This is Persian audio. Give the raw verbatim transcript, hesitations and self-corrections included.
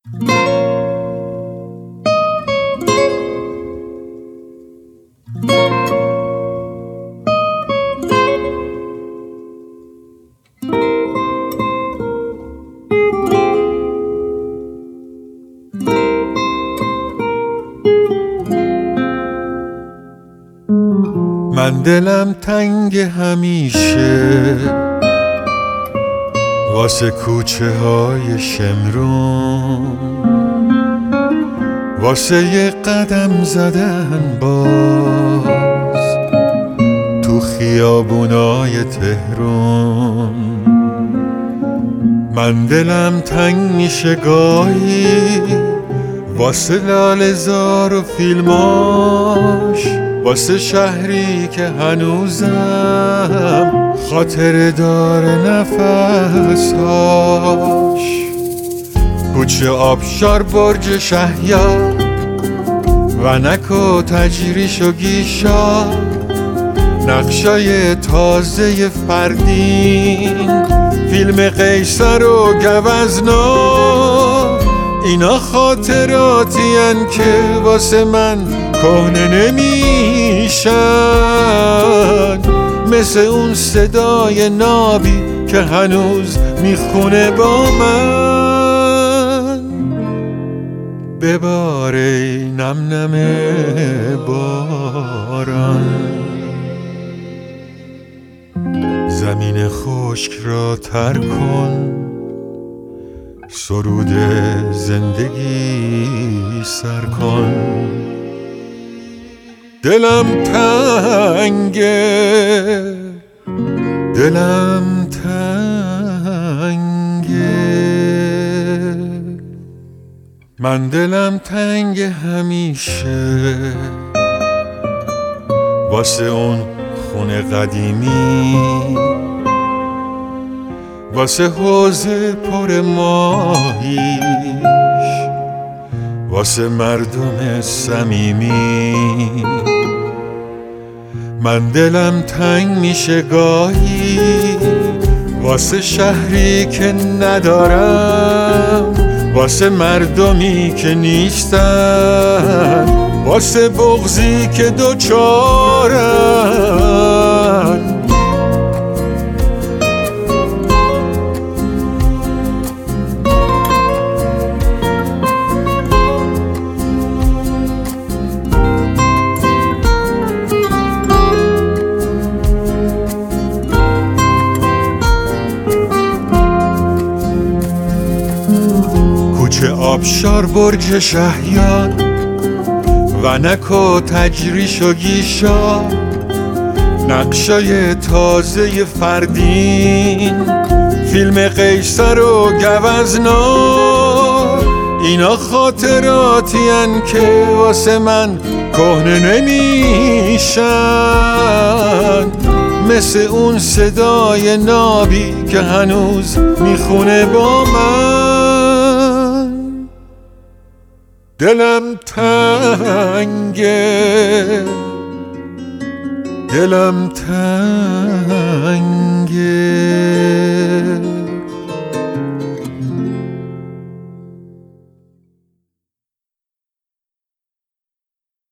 من دلم تنگ همیشه واسه کوچه های شمرون، واسه یه قدم زدن باز تو خیابونای تهرون. من دلم تنگ میشه گاهی واسه لاله‌زار و فیلماش، واسه شهری که هنوزم خاطره داره نفسهاش. کوچه آبشار، برج شهیار، ونک و تجریش و گیشا، نقشای تازه فردین، فیلم قیصر و گوزنا، اینا خاطراتین که واسه من کهنه نمیشن، مثل اون صدای نابی که هنوز میخونه با من. بباره نم نم باران، زمین خشک را تر کن، سرود زندگی سر کن. دلم تنگه، دلم تنگه، من دلم تنگ همیشه واسه اون خونه قدیمی، واسه حوض پر ماهیش، واسه مردم صمیمی. من دلم تنگ میشه گاهی واسه شهری که ندارم، واسه مردمی که نیستن، واسه بغضی که دوچارن. کوچه آبشار، برج شهیار، ونک و تجریش و گیشا، نقشای تازه فردین، فیلم قیصر و گوزنا، اینا خاطراتین که واسه من کهنه نمیشن، مثل اون صدای نابی که هنوز میخونه با من. دلم تنگه، دلم تنگه.